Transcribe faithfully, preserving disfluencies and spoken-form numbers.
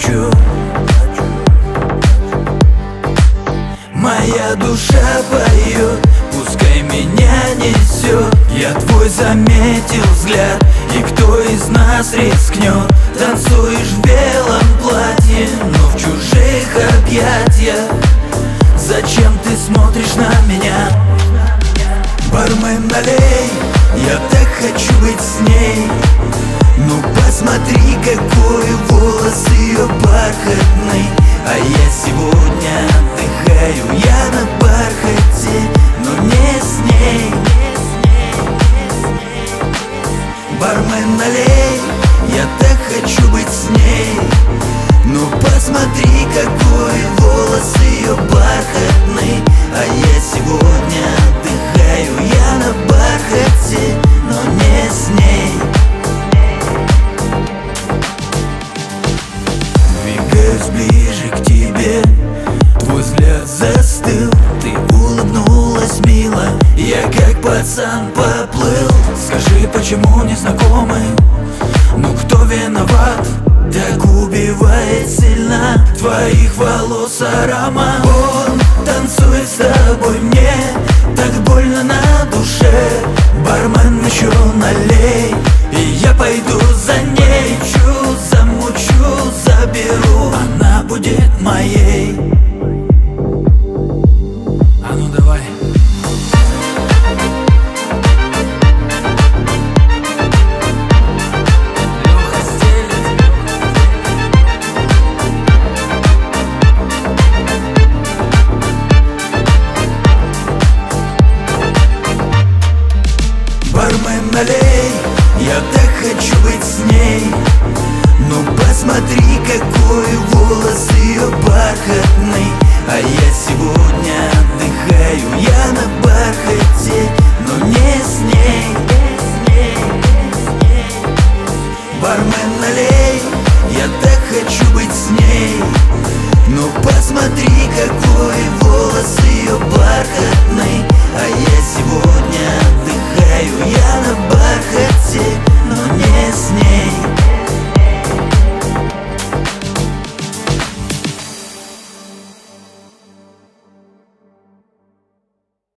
плачу. Моя душа поет, пускай меня несет. Я твой заметил взгляд, и кто из нас рискнет? Танцуешь в белом платье, но в чужих объятиях. Зачем ты смотришь на меня? Бармен, налей, я так хочу быть с ней. Ну посмотри, какой волос ее бархатный. А я сегодня отдыхаю, я на бархате, но не с ней. Бармен, налей, я так хочу быть с ней. Ну посмотри, какой волос ее бархатный. А я сегодня отдыхаю, я на бархате, но не с ней. Двигаюсь ближе к тебе, твой взгляд застыл. Ты улыбнулась мило, я как пацан поплыл. Скажи, почему не знакомы? Ну кто виноват? Так убивает сильно твоих волос аромат. Он танцует с тобой, мне так больно на душе. Бармен, еще налей, и я пойду за ней. Чу, замучу, заберу, она будет моей. А ну давай. Бармен, налей, я так хочу быть с ней. Ну посмотри, какой волос ее бархатный. А я сегодня отдыхаю, я на бархате, но не с ней.